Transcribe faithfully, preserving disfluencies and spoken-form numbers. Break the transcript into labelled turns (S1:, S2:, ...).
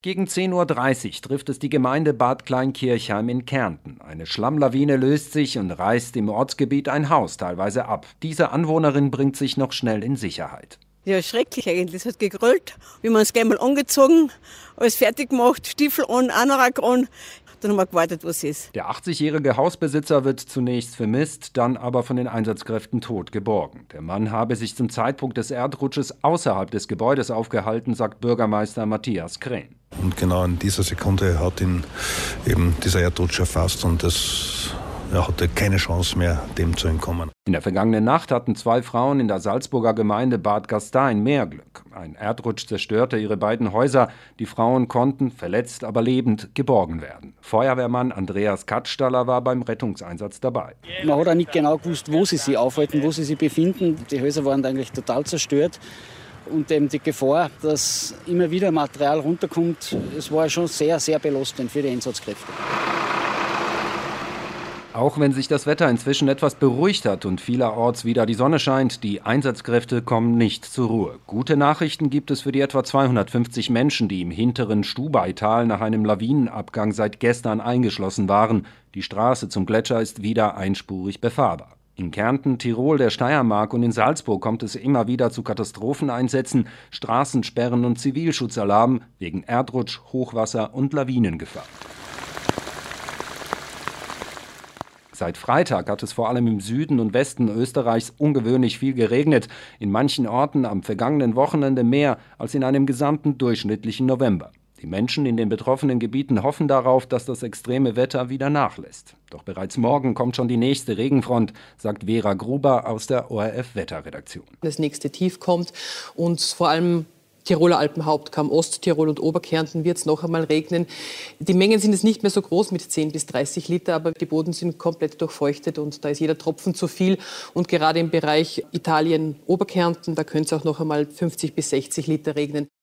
S1: Gegen zehn Uhr dreißig trifft es die Gemeinde Bad Kleinkirchheim in Kärnten. Eine Schlammlawine löst sich und reißt im Ortsgebiet ein Haus teilweise ab. Diese Anwohnerin bringt sich noch schnell in Sicherheit.
S2: Ja, schrecklich eigentlich. Es hat gegrölt. Wir haben uns gleich mal angezogen, alles fertig gemacht, Stiefel an, Anorak an. Dann haben wir gewartet, was ist.
S1: Der achtzigjährige Hausbesitzer wird zunächst vermisst, dann aber von den Einsatzkräften tot geborgen. Der Mann habe sich zum Zeitpunkt des Erdrutsches außerhalb des Gebäudes aufgehalten, sagt Bürgermeister Matthias Krähen.
S3: Und genau in dieser Sekunde hat ihn eben dieser Erdrutsch erfasst und das, er hatte keine Chance mehr, dem zu entkommen.
S1: In der vergangenen Nacht hatten zwei Frauen in der Salzburger Gemeinde Bad Gastein mehr Glück. Ein Erdrutsch zerstörte ihre beiden Häuser. Die Frauen konnten, verletzt aber lebend, geborgen werden. Feuerwehrmann Andreas Katzstaller war beim Rettungseinsatz dabei.
S4: Man hat auch nicht genau gewusst, wo sie sich aufhalten, wo sie sich befinden. Die Häuser waren eigentlich total zerstört. Und eben die Gefahr, dass immer wieder Material runterkommt, es war schon sehr, sehr belastend für die Einsatzkräfte.
S1: Auch wenn sich das Wetter inzwischen etwas beruhigt hat und vielerorts wieder die Sonne scheint, die Einsatzkräfte kommen nicht zur Ruhe. Gute Nachrichten gibt es für die etwa zweihundertfünfzig Menschen, die im hinteren Stubaital nach einem Lawinenabgang seit gestern eingeschlossen waren. Die Straße zum Gletscher ist wieder einspurig befahrbar. In Kärnten, Tirol, der Steiermark und in Salzburg kommt es immer wieder zu Katastropheneinsätzen, Straßensperren und Zivilschutzalarmen wegen Erdrutsch, Hochwasser und Lawinengefahr. Seit Freitag hat es vor allem im Süden und Westen Österreichs ungewöhnlich viel geregnet. In manchen Orten am vergangenen Wochenende mehr als in einem gesamten durchschnittlichen November. Die Menschen in den betroffenen Gebieten hoffen darauf, dass das extreme Wetter wieder nachlässt. Doch bereits morgen kommt schon die nächste Regenfront, sagt Vera Gruber aus der O R F-Wetterredaktion.
S5: Das nächste Tief kommt und vor allem Tiroler Alpenhauptkamm, Osttirol und Oberkärnten wird es noch einmal regnen. Die Mengen sind jetzt nicht mehr so groß mit zehn bis dreißig Liter, aber die Boden sind komplett durchfeuchtet und da ist jeder Tropfen zu viel. Und gerade im Bereich Italien, Oberkärnten, da könnte es auch noch einmal fünfzig bis sechzig Liter regnen.